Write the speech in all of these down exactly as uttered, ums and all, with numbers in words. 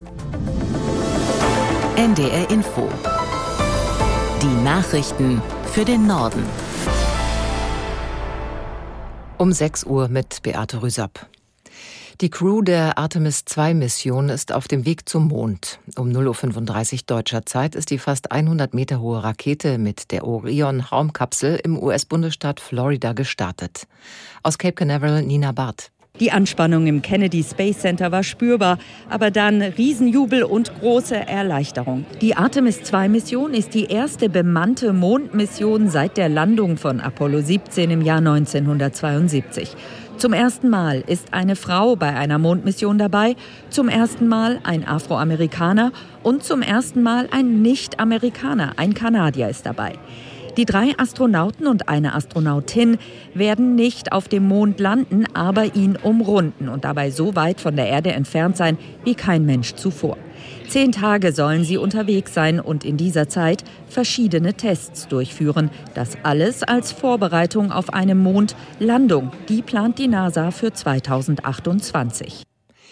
N D R Info. Die Nachrichten für den Norden. Um sechs Uhr mit Beate Rüsapp. Die Crew der Artemis zwei Mission ist auf dem Weg zum Mond. Um null Uhr fünfunddreißig deutscher Zeit ist die fast hundert Meter hohe Rakete mit der Orion-Raumkapsel im U S-Bundesstaat Florida gestartet. Aus Cape Canaveral Nina Barth. Die Anspannung im Kennedy Space Center war spürbar, aber dann Riesenjubel und große Erleichterung. Die Artemis zwei Mission ist die erste bemannte Mondmission seit der Landung von Apollo siebzehn im Jahr neunzehnhundertzweiundsiebzig. Zum ersten Mal ist eine Frau bei einer Mondmission dabei, zum ersten Mal ein Afroamerikaner und zum ersten Mal ein Nicht-Amerikaner, ein Kanadier ist dabei. Die drei Astronauten und eine Astronautin werden nicht auf dem Mond landen, aber ihn umrunden und dabei so weit von der Erde entfernt sein wie kein Mensch zuvor. Zehn Tage sollen sie unterwegs sein und in dieser Zeit verschiedene Tests durchführen. Das alles als Vorbereitung auf eine Mondlandung. Die plant die NASA für zweitausendachtundzwanzig.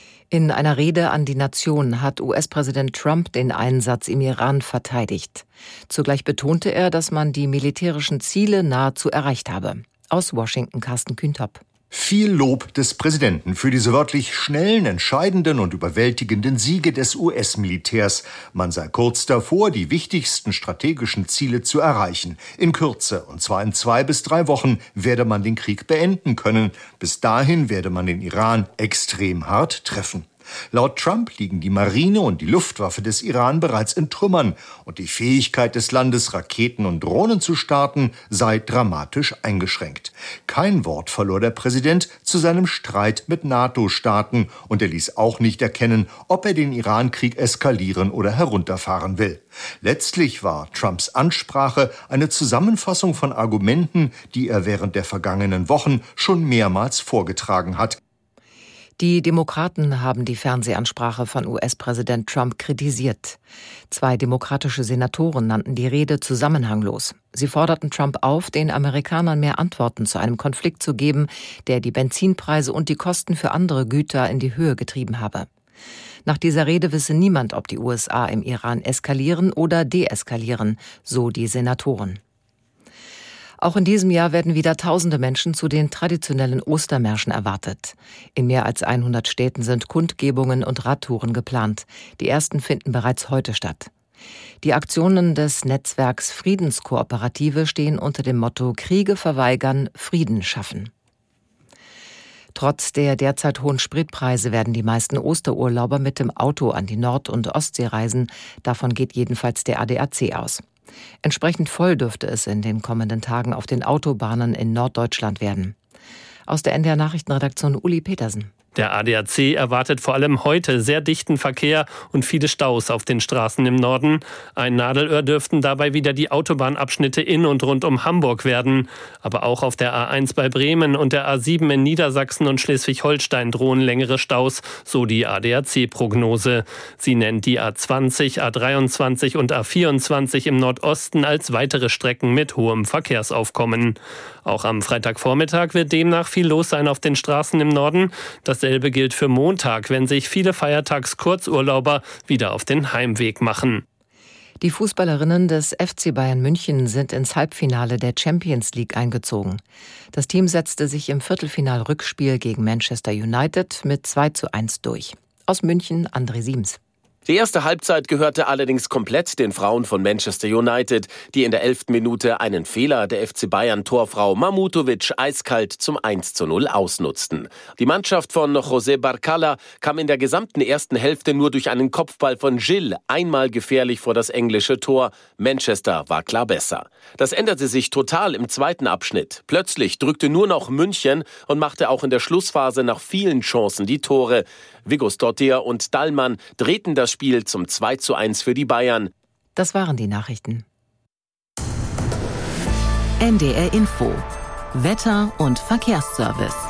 In einer Rede an die Nation hat U S-Präsident Trump den Einsatz im Iran verteidigt. Zugleich betonte er, dass man die militärischen Ziele nahezu erreicht habe. Aus Washington Carsten Kühntop. Viel Lob des Präsidenten für diese wörtlich schnellen, entscheidenden und überwältigenden Siege des U S-Militärs. Man sei kurz davor, die wichtigsten strategischen Ziele zu erreichen. In Kürze, und zwar in zwei bis drei Wochen, werde man den Krieg beenden können. Bis dahin werde man den Iran extrem hart treffen. Laut Trump liegen die Marine und die Luftwaffe des Iran bereits in Trümmern und die Fähigkeit des Landes, Raketen und Drohnen zu starten, sei dramatisch eingeschränkt. Kein Wort verlor der Präsident zu seinem Streit mit NATO-Staaten und er ließ auch nicht erkennen, ob er den Iran-Krieg eskalieren oder herunterfahren will. Letztlich war Trumps Ansprache eine Zusammenfassung von Argumenten, die er während der vergangenen Wochen schon mehrmals vorgetragen hat. Die Demokraten haben die Fernsehansprache von U S-Präsident Trump kritisiert. Zwei demokratische Senatoren nannten die Rede zusammenhanglos. Sie forderten Trump auf, den Amerikanern mehr Antworten zu einem Konflikt zu geben, der die Benzinpreise und die Kosten für andere Güter in die Höhe getrieben habe. Nach dieser Rede wisse niemand, ob die U S A im Iran eskalieren oder deeskalieren, so die Senatoren. Auch in diesem Jahr werden wieder tausende Menschen zu den traditionellen Ostermärschen erwartet. In mehr als hundert Städten sind Kundgebungen und Radtouren geplant. Die ersten finden bereits heute statt. Die Aktionen des Netzwerks Friedenskooperative stehen unter dem Motto Kriege verweigern, Frieden schaffen. Trotz der derzeit hohen Spritpreise werden die meisten Osterurlauber mit dem Auto an die Nord- und Ostsee reisen. Davon geht jedenfalls der A D A C aus. Entsprechend voll dürfte es in den kommenden Tagen auf den Autobahnen in Norddeutschland werden. Aus der N D R Nachrichtenredaktion Uli Petersen. Der A D A C erwartet vor allem heute sehr dichten Verkehr und viele Staus auf den Straßen im Norden. Ein Nadelöhr dürften dabei wieder die Autobahnabschnitte in und rund um Hamburg werden. Aber auch auf der A eins bei Bremen und der A sieben in Niedersachsen und Schleswig-Holstein drohen längere Staus, so die A D A C-Prognose. Sie nennt die A zwanzig, A dreiundzwanzig und A vierundzwanzig im Nordosten als weitere Strecken mit hohem Verkehrsaufkommen. Auch am Freitagvormittag wird demnach viel los sein auf den Straßen im Norden. Dasselbe gilt für Montag, wenn sich viele Feiertags-Kurzurlauber wieder auf den Heimweg machen. Die Fußballerinnen des F C Bayern München sind ins Halbfinale der Champions League eingezogen. Das Team setzte sich im Viertelfinal-Rückspiel gegen Manchester United mit zwei zu eins durch. Aus München André Siems. Die erste Halbzeit gehörte allerdings komplett den Frauen von Manchester United, die in der elften Minute einen Fehler der F C Bayern-Torfrau Mahmutovic eiskalt zum eins zu null ausnutzten. Die Mannschaft von José Barcala kam in der gesamten ersten Hälfte nur durch einen Kopfball von Gil einmal gefährlich vor das englische Tor. Manchester war klar besser. Das änderte sich total im zweiten Abschnitt. Plötzlich drückte nur noch München und machte auch in der Schlussphase nach vielen Chancen die Tore. Viggo Sottir und Dallmann drehten das Spiel zum zwei zu eins für die Bayern. Das waren die Nachrichten. N D R Info. Wetter und Verkehrsservice.